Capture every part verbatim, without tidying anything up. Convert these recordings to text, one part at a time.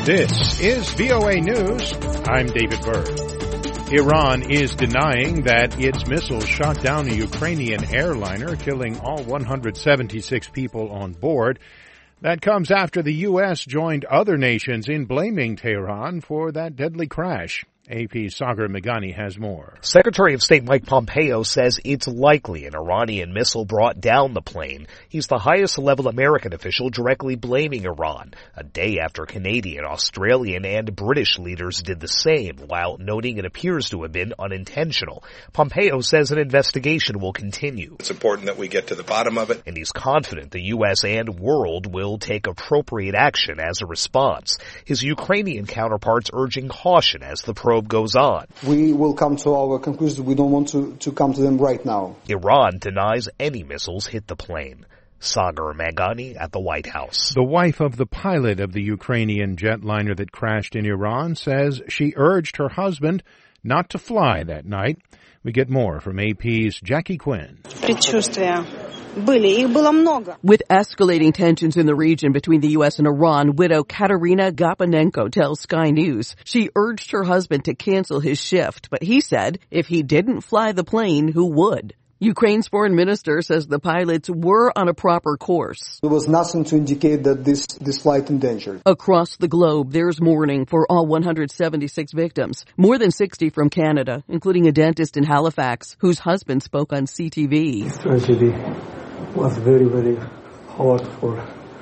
This is V O A News. I'm David Byrd. Iran is denying that its missiles shot down a Ukrainian airliner, killing all one hundred seventy-six people on board. That comes after the U S joined other nations in blaming Tehran for that deadly crash. A P's Sagar Meghani has more. Secretary of State Mike Pompeo says it's likely an Iranian missile brought down the plane. He's the highest-level American official directly blaming Iran, a day after Canadian, Australian, and British leaders did the same, while noting it appears to have been unintentional. Pompeo says an investigation will continue. It's important that we get to the bottom of it. And he's confident the U S and world will take appropriate action as a response. His Ukrainian counterparts urging caution as the probe goes on. We will come to our conclusions. We don't want to, to come to them right now. Iran denies any missiles hit the plane. Sagar Meghani at the White House. The wife of the pilot of the Ukrainian jetliner that crashed in Iran says she urged her husband not to fly that night. We get more from A P's Jackie Quinn. With escalating tensions in the region between the U S and Iran, widow Katerina Gapanenko tells Sky News she urged her husband to cancel his shift, but he said if he didn't fly the plane, who would? Ukraine's foreign minister says the pilots were on a proper course. There was nothing to indicate that this, this flight endangered. Across the globe, there's mourning for all one hundred seventy-six victims, more than sixty from Canada, including a dentist in Halifax whose husband spoke on C T V. This tragedy was very, very hard for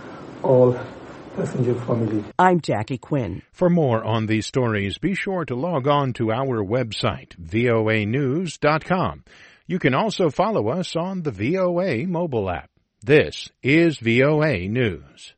all passenger family. I'm Jackie Quinn. For more on these stories, be sure to log on to our website, V O A news dot com. You can also follow us on the V O A mobile app. This is V O A News.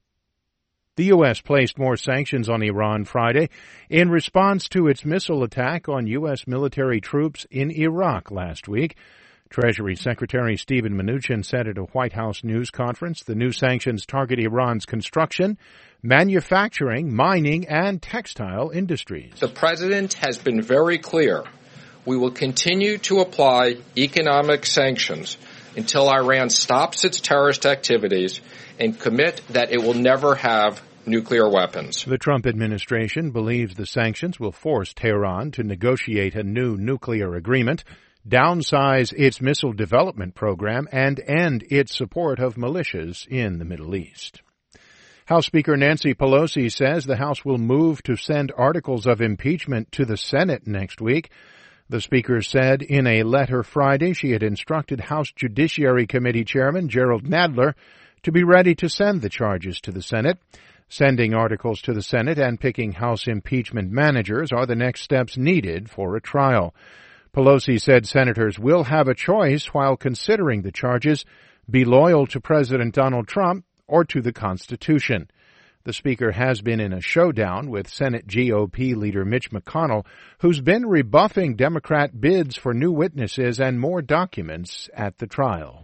The U S placed more sanctions on Iran Friday in response to its missile attack on U S military troops in Iraq last week. Treasury Secretary Steven Mnuchin said at a White House news conference the new sanctions target Iran's construction, manufacturing, mining, and textile industries. The President has been very clear. We will continue to apply economic sanctions until Iran stops its terrorist activities and commit that it will never have nuclear weapons. The Trump administration believes the sanctions will force Tehran to negotiate a new nuclear agreement, downsize its missile development program, and end its support of militias in the Middle East. House Speaker Nancy Pelosi says the House will move to send articles of impeachment to the Senate next week. The Speaker said in a letter Friday she had instructed House Judiciary Committee Chairman Gerald Nadler to be ready to send the charges to the Senate. Sending articles to the Senate and picking House impeachment managers are the next steps needed for a trial. Pelosi said senators will have a choice while considering the charges: be loyal to President Donald Trump or to the Constitution. The Speaker has been in a showdown with Senate G O P leader Mitch McConnell, who's been rebuffing Democrat bids for new witnesses and more documents at the trial.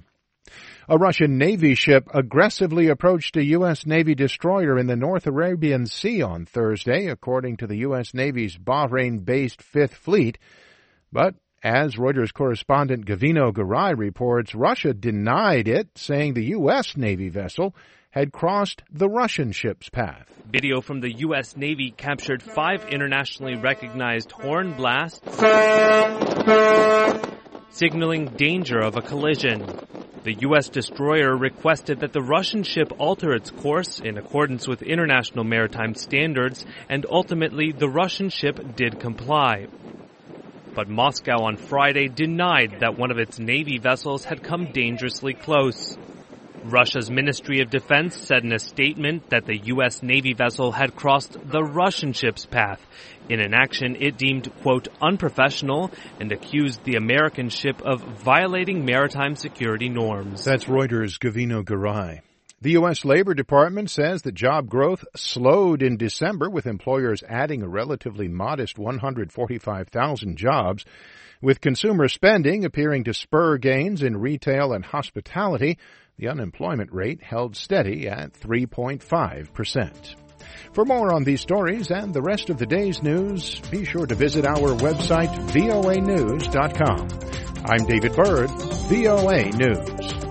A Russian Navy ship aggressively approached a U S Navy destroyer in the North Arabian Sea on Thursday, according to the U S Navy's Bahrain-based Fifth Fleet. But as Reuters correspondent Gavino Garai reports, Russia denied it, saying the U S Navy vessel had crossed the Russian ship's path. Video from the U S Navy captured five internationally recognized horn blasts, signaling danger of a collision. The U S destroyer requested that the Russian ship alter its course in accordance with international maritime standards, and ultimately the Russian ship did comply. But Moscow on Friday denied that one of its Navy vessels had come dangerously close. Russia's Ministry of Defense said in a statement that the U S Navy vessel had crossed the Russian ship's path in an action it deemed, quote, unprofessional, and accused the American ship of violating maritime security norms. That's Reuters' Gavino Garai. The U S Labor Department says that job growth slowed in December, with employers adding a relatively modest one hundred forty-five thousand jobs. With consumer spending appearing to spur gains in retail and hospitality, the unemployment rate held steady at three point five percent. For more on these stories and the rest of the day's news, be sure to visit our website, V O A news dot com. I'm David Byrd, V O A News.